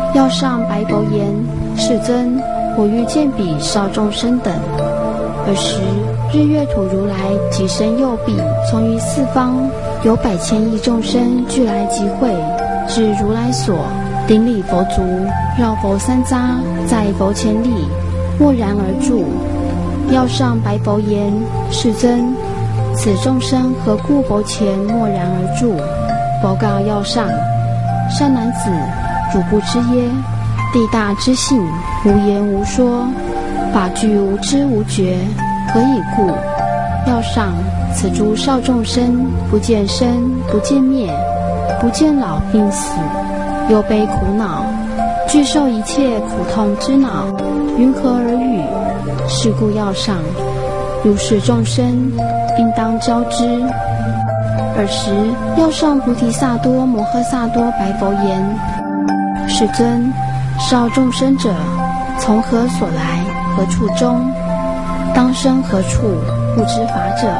要上白佛言：世尊，我欲见彼少众生等。尔时，日月土如来即身右臂，从于四方有100千亿众生俱来集会，至如来所，顶礼佛足，绕佛三匝，在佛前礼，默然而住。要上白佛言：世尊，此众生何故佛前默然而住？佛告要上：善男子，汝不知耶？地大之性，无言无说，法具无知无觉，何以故？要上，此诸少众生，不见生，不见灭，不见老病死，忧悲苦恼，具受一切苦痛之恼，云何而语？是故要上，如是众生，应当教之。尔时，要上菩提萨埵摩诃萨埵白佛言：世尊，少众生者，从何所来？何处终？当生何处？不知法者。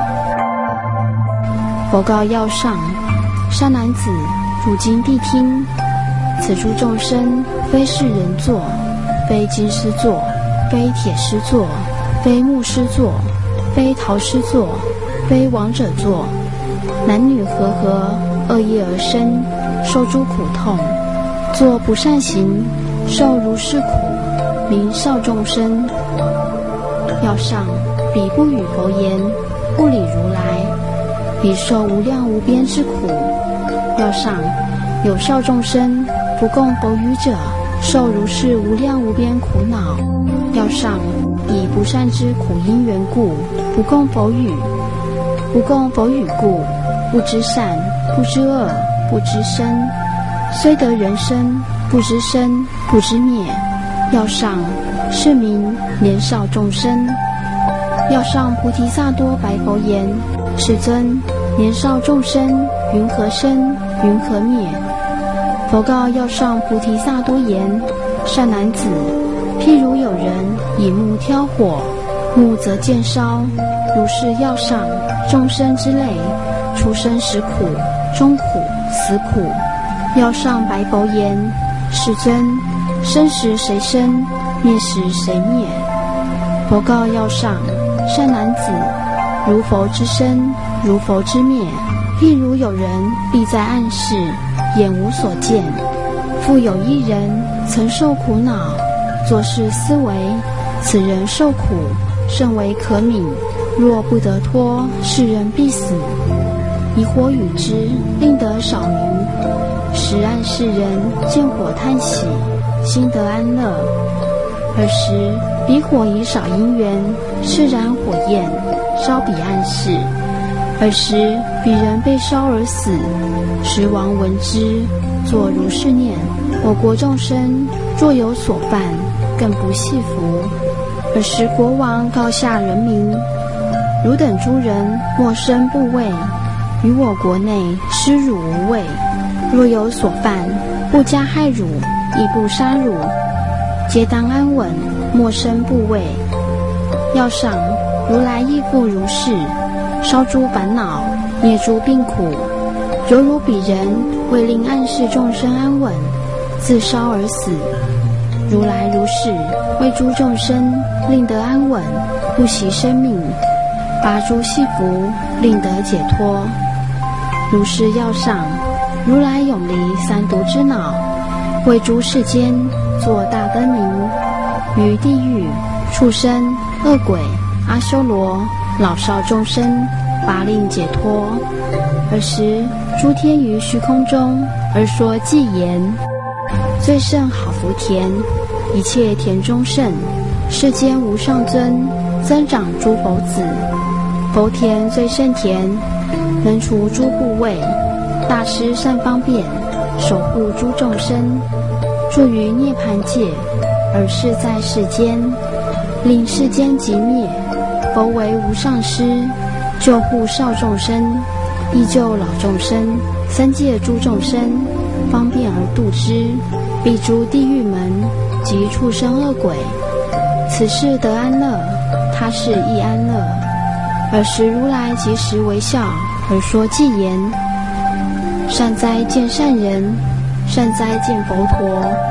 佛告要上：善男子，汝今谛听。此诸众生，非是人作，非金狮作，非铁狮作，非木狮作，非陶狮作，非王者作，男女和合，恶业而生，受诸苦痛，作不善行，受如是苦，名少众生。要上，彼不语佛言，不理如来，彼受无量无边之苦。要上，有少众生，不共佛语者，受如是无量无边苦恼。要上，以不善之苦因缘故，不共佛语。不共佛语故，不知善，不知恶，不知生，虽得人身，不知生，不知灭。要上，是名年少众生。要上菩提萨埵白佛言：世尊，年少众生，云何生？云何灭？佛告要上菩提萨埵言：善男子，譬如有人以木挑火，木则见烧，如是要上众生之类，出生时苦，中苦，死苦。要上白佛言：世尊，生时谁生？灭时谁灭？佛告要上：善男子，如佛之生，如佛之灭，譬如有人立在暗室，眼无所见。复有一人曾受苦恼，作是思维：此人受苦，甚为可悯。若不得脱，是人必死。以火与之，令得少民。时暗室人见火叹息，心得安乐。尔时，彼火以少因缘，释燃火焰，烧彼暗室。尔时，彼人被烧而死。时王闻之，作如是念：我国众生若有所犯，更不系服。尔时国王告下人民：汝等诸人莫生怖畏，于我国内施汝无畏。若有所犯，不加害汝，亦不杀汝，皆当安稳，莫生怖畏。要上，如来亦复如是，烧诸烦恼，灭诸病苦。犹如彼人为令暗室众生安稳，自烧而死。如来如是，为诸众生令得安稳，不惜生命，拔诸系缚，令得解脱。如是要上，如来永离三毒之恼，为诸世间作大灯明，于地狱、畜生、恶鬼、阿修罗、老少众生，拔令解脱。尔时，诸天于虚空中而说偈言：最胜好福田，一切田中胜。世间无上尊，增长诸佛子。佛田最胜田，能除诸怖畏。大师善方便，守护诸众生，住于涅槃界，而是在世间，令世间即灭。佛为无上师，救护少众生，依救老众生，三界诸众生，方便而度之，避诸地狱门及畜生恶鬼。此世得安乐，他世亦安乐。尔时如来即时微笑，而说偈言：善哉见善人，善哉见佛陀，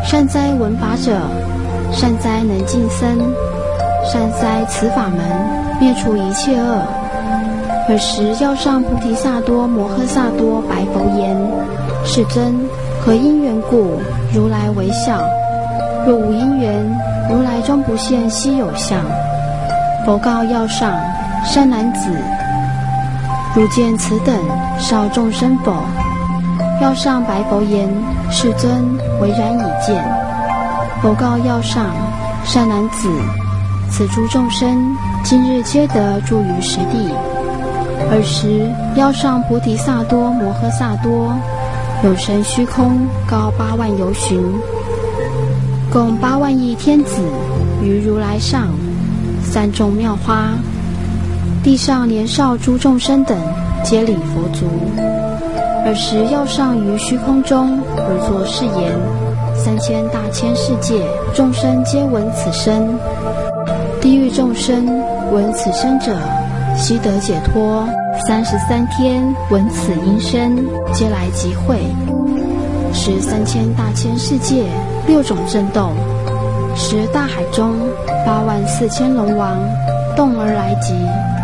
善哉闻法者，善哉能近身，善哉此法门，灭除一切恶。尔时药上菩提萨埵摩诃萨埵白佛言：世尊，何因缘故，如来为相？若无因缘，如来终不现稀有相。佛告药上：善男子，如见此等少众生否？药上白佛言：世尊，唯然已见。佛告药上：善男子，此诸众生今日皆得住于实地。尔时药上菩提萨埵摩诃萨埵有生虚空高8万由旬，共8万亿天子于如来上，三众妙花，地上年少诸众生等皆礼佛足。尔时药上于虚空中而作是言：3000大千世界众生皆闻此声，地狱众生闻此声者，悉得解脱。33天闻此音声，皆来集会。时3000大千世界6种震动，时大海中84000龙王动而来集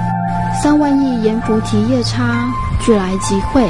，3万亿阎浮提夜叉俱来集会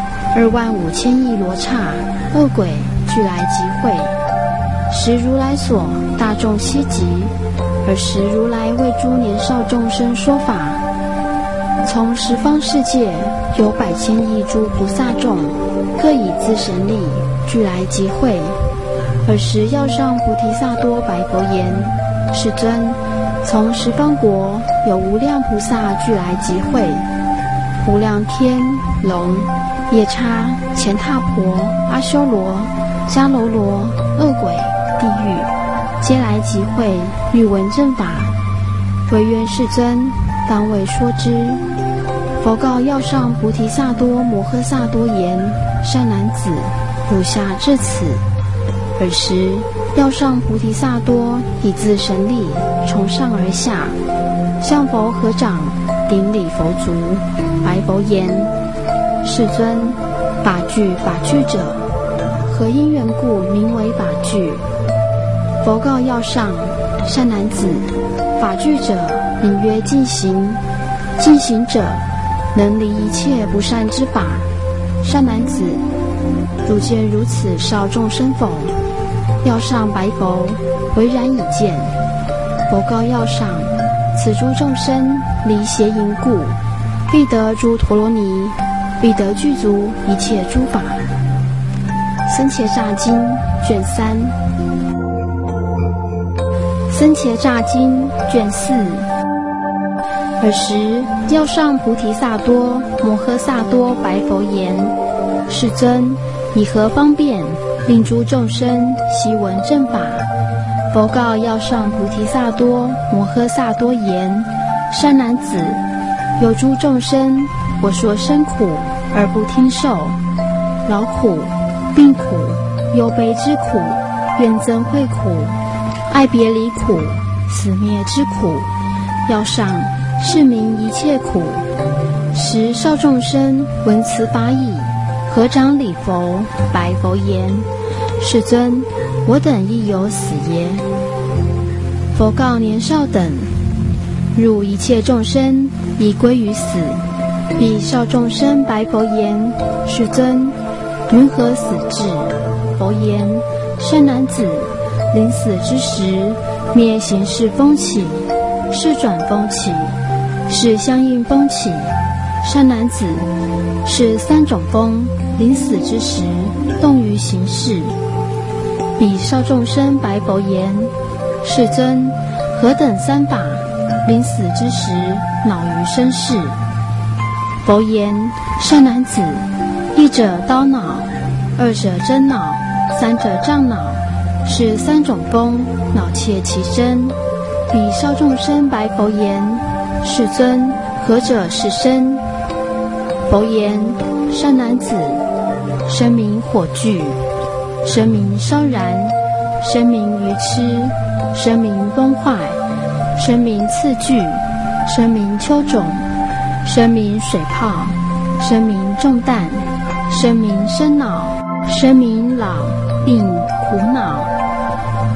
，25000亿罗刹恶鬼俱来集会。时如来所大众悉集，尔时如来为诸年少众生说法。从十方世界有100千亿诸菩萨众，各以自神力俱来集会。尔时药上菩提萨埵白佛言：世尊，从十方国有无量菩萨俱来集会，无量天龙夜叉乾闼婆阿修罗迦楼罗恶鬼地狱，皆来集会，欲闻正法，唯愿世尊当为说之。佛告药上菩提萨埵摩诃萨埵言：善男子，汝下至此。尔时药上菩提萨埵以自神力从上而下，向佛合掌顶礼佛足，白佛言：世尊，法具法具者，何因缘故名为法具？佛告药上：善男子，法具者名曰净行，净行者能离一切不善之法。善男子，汝见如此少众生否？药上白佛：唯然已见。佛告药上：此诸众生离邪淫故，必得诸陀罗尼，必得具足一切诸法。僧伽吒经卷3。僧伽吒经卷4。尔时药上菩提萨埵摩诃萨埵白佛言：世尊，以何方便令诸众生悉闻正法？佛告药上菩提萨埵摩诃萨埵言：善男子，有诸众生，我说生苦而不听受，劳苦、病苦、忧悲之苦、怨憎会苦、爱别离苦、死灭之苦，药上是名一切苦。时少众生闻此法已，合掌礼佛，白佛言：世尊，我等亦有死耶？佛告年少等：汝一切众生已归于死。彼少众生白佛言：世尊，云何死至？佛言：善男子，临死之时，灭形式风起，事转风起，是相应风起。善男子，是3种风，临死之时动于形式。彼少众生白佛言：世尊，何等3法，临死之时恼于生事？佛言：善男子，一者刀恼，二者真恼，三者障恼，是3种风，恼切其真。彼少众生白佛言：世尊，何者是身？佛言：善男子，身名火炬，身名烧燃，身名愚痴，身名崩坏，身名刺炬，身名丘种，身名水泡，身名重担，身名生恼，身名老病苦恼，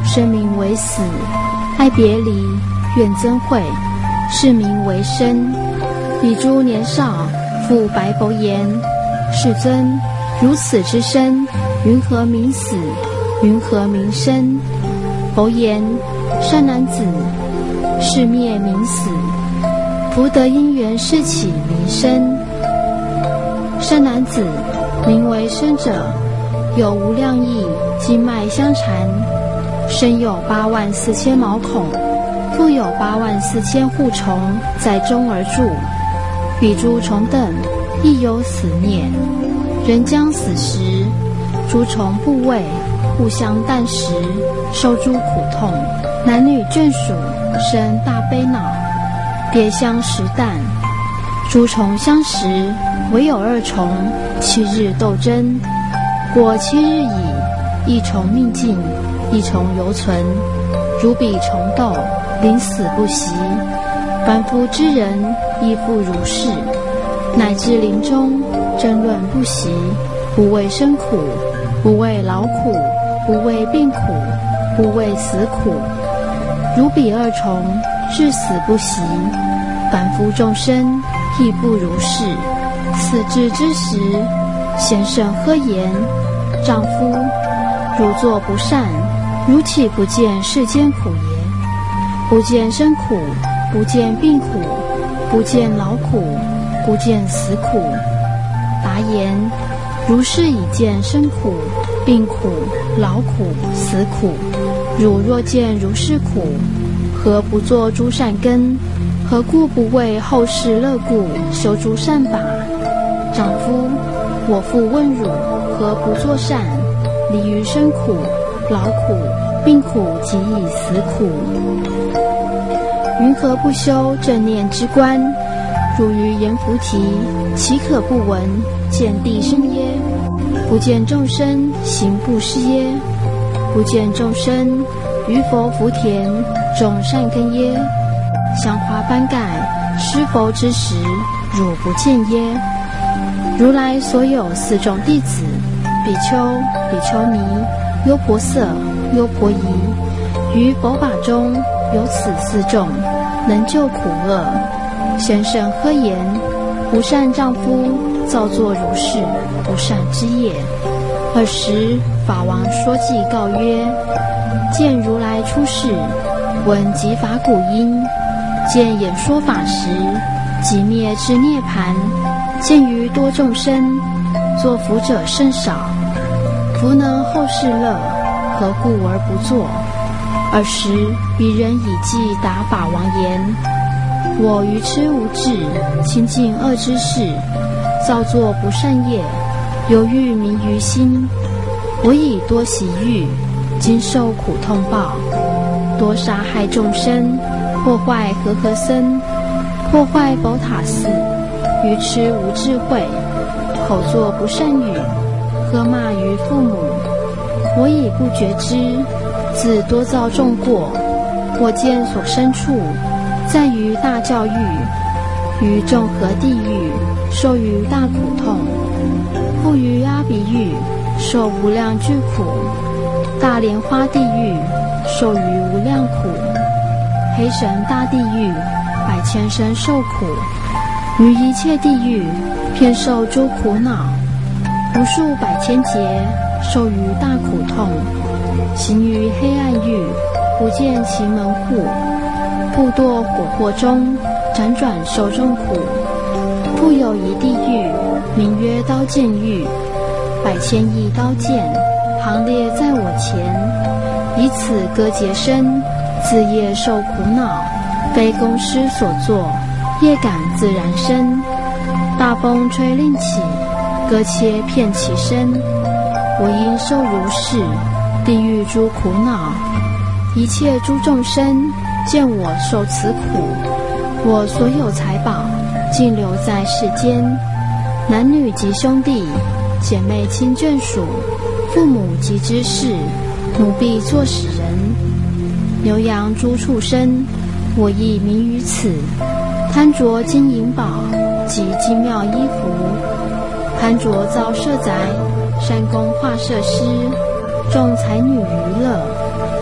生名为死；爱别离，怨憎会，是名为生。比诸年少，复白佛言：世尊，如此之身，云何名死？云何名生？佛言：善男子，是灭名死，福德因缘是起名生。善男子，名为生者，有无量亿经脉相缠，身有84000毛孔，复有84000护虫在中而住。彼诸虫等亦有死灭，人将死时，诸虫部位互相啖食，受诸苦痛。男女眷属生大悲恼，别相食啖。诸虫相食，唯有2虫7日斗争。过7日已，一虫命尽，一虫犹存。如彼虫斗，临死不息。凡夫之人亦复如是，乃至临终争论不息，不为生苦，不为劳苦，不为病苦，不为死苦。如彼2虫，至死不息。凡夫众生亦不如是。死至之时，先生呵言：丈夫，汝作不善，汝岂不见世间苦耶？不见生苦，不见病苦，不见劳苦，不见死苦。答言：如是已见生苦、病苦、劳苦、死苦。汝若见如是苦，何不作诸善根？何故不为后世乐故修诸善法？丈夫，我复问汝，何不作善，离于生苦、劳苦、病苦及以死苦？云何不修正念之观？如于阎浮提，岂可不闻见地生耶？不见众生行布施耶？不见众生于佛福田种善根耶？香花斑盖施佛之时，汝不见耶？如来所有4种弟子，比丘、比丘尼、优婆塞、优婆夷，于佛法中有此4种，能救苦厄。先生呵言：不善丈夫造作如是不善之业。尔时法王说偈告曰：见如来出世，闻即法鼓音，见演说法时，即灭之涅盘。见于多众生，作福者甚少。福能后世乐，何故而不作？尔时彼人以偈答法王言：我愚痴无智，亲近恶之事，造作不善业，犹豫迷于心。我以多喜欲，今受苦痛报。多杀害众生，破坏和合僧，破坏佛塔寺，愚痴无智慧，口作不善语，喝骂于父母。我以不觉知，自多造众过。我见所生处，在于大教育，于众合地狱，受于大苦痛。复于阿鼻狱，受无量具苦。大莲花地狱，受于无量苦。黑神大地狱，100,000生受苦。于一切地狱，遍受诸苦恼。无数百千劫，受于大苦痛。行于黑暗狱，不见其门户。复堕火惑中，辗转受众苦。复有一地狱，名曰刀剑狱，100,000亿刀剑行列在我前，以此割截身，自业受苦恼，非公师所作，业感自然生。大风吹令起，割切遍其身。我因受如是地狱诸苦恼，一切诸众生见我受此苦，我所有财宝尽留在世间。男女及兄弟、姐妹亲眷属、父母及知士、奴婢作使人、牛羊诸畜生，我亦迷于此。贪着金银宝及精妙衣服，贪着造舍宅、山宫画设施，众才女娱乐，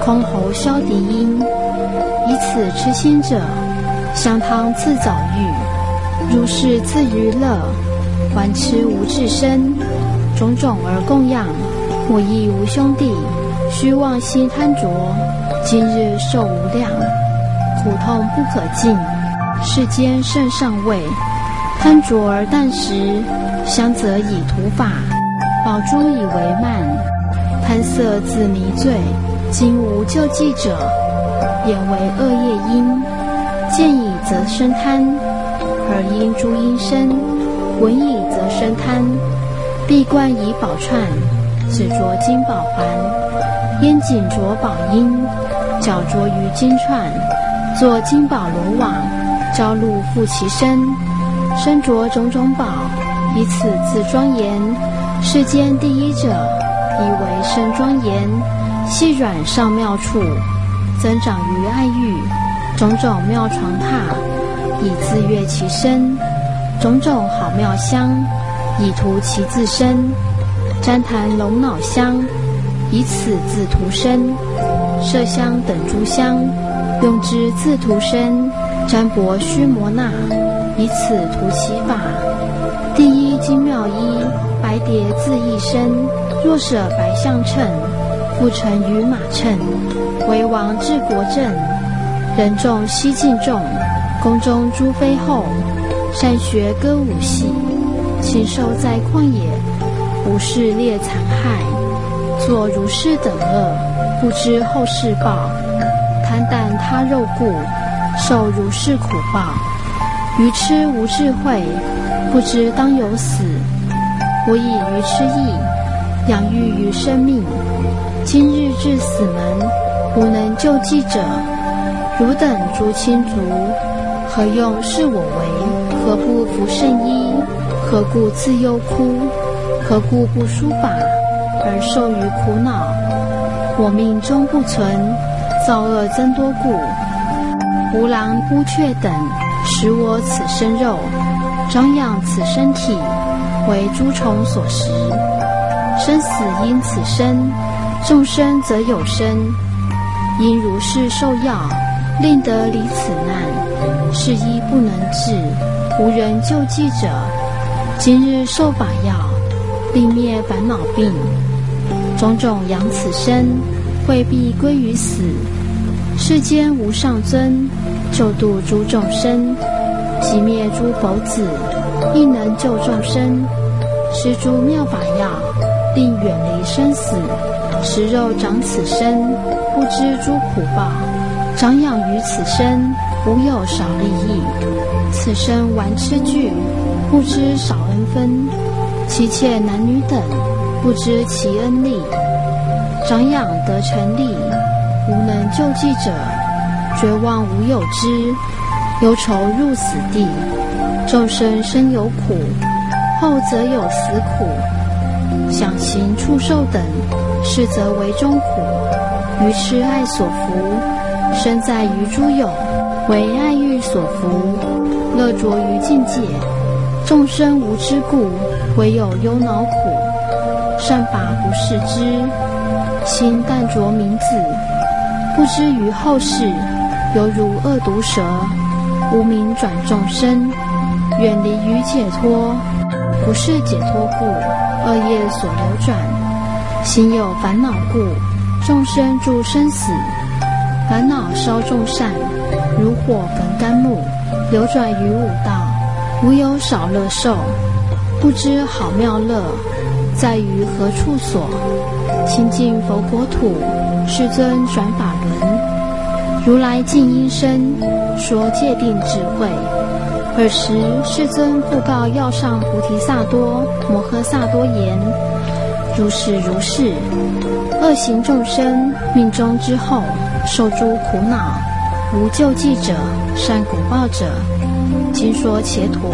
箜篌箫笛音，以此痴心者，香汤赐早愈，如是自娱乐，还痴无至身，种种而供养，我亦无兄弟，虚妄心贪着，今日受无量，苦痛不可尽，世间甚上位，贪着而啖食，香则以涂法，宝珠以为慢，贪色自迷醉，今无救济者，眼为恶业因，见已则生贪，耳因诸因生，闻已则生贪，闭冠以宝串，指着金宝环，烟紧着宝缨，脚着于金串，作金宝罗网，朝露覆其身，身着种种宝，以此自庄严，世间第一者，以为身庄严，细软上妙处，增长于爱欲，种种妙床榻，以自悦其身，种种好妙香，以涂其自身，旃檀龙脑香，以此自涂身，麝香等诸香，用之自涂身，占卜须摩那，以此涂其法。第一精妙衣，白蝶自一身，若舍白象称，复成于马称，为王治国政，人众悉敬重，宫中诸妃后，善学歌舞戏，禽兽在旷野，无事猎残害，作如是等恶，不知后世报，贪啖他肉故，受如是苦报。愚痴无智慧，不知当有死，我以愚痴意，养育于生命，今日至死门，无能救济者，汝等诸亲族，何用视我为？何不服圣衣？何故自忧哭？何故不书法，而受于苦恼？我命中不存，造恶增多故，胡狼乌雀等食我此身肉，长养此身体，为诸虫所食。生死因此生，众生则有生，因如是受药，令得离此难，是医不能治，无人救济者。今日受法药，令灭烦恼病，种种养此身，未必归于死。世间无上尊，救度诸众生，即灭诸佛子，亦能救众生。施诸妙法药，令远离生死。食肉长此身，不知诸苦报，长养于此身，无有少利益。此身顽痴惧，不知少恩分。妻妾男女等，不知其恩利。长养得成利，无能救济者，绝望无有之，忧愁入死地。众生生有苦，后则有死苦。想行畜兽等，是则为中苦。愚痴爱所伏，身在于诸有，为爱欲所伏，乐着于境界。众生无知故，唯有忧恼苦。善法不视之，心淡着名字，不知于后世，犹如恶毒蛇，无名转众生，远离于解脱。不是解脱故，恶业所流转，心有烦恼故，众生住生死。烦恼烧众善，如火焚甘木，流转于五道，无有少乐受。不知好妙乐，在于何处所？亲近佛国土，世尊转法轮。如来净音声，说戒定智慧。尔时世尊复告要上菩提萨埵摩诃萨多言：如是如是，恶行众生命中之后，受诸苦恼，无救济者，善果报者，今说伽陀。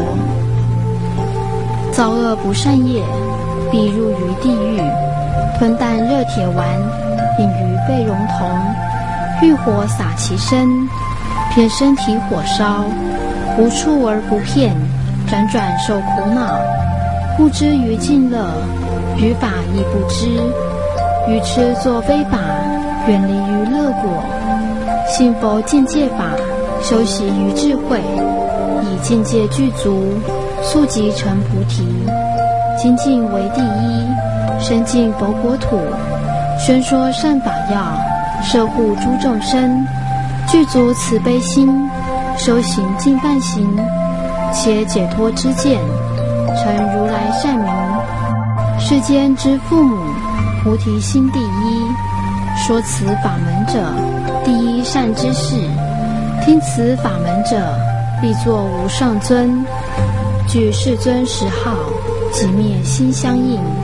造恶不善业，必入于地狱，吞啖热铁丸，饮于被熔铜，欲火洒其身，偏身体火烧，无处而不片，辗转受苦恼，不知于尽乐，于法亦不知，愚痴作非法，远离于乐果。信佛境界法，修习于智慧，以境界具足，速即成菩提。精进为第一，深进佛国土，宣说善法要，摄护诸众生，具足慈悲心，修行净饭行，且解脱之见，成如来善名。世间之父母，菩提心第一。说此法门者，第一善知识。听此法门者，必作无上尊。具世尊10号，即灭心相应。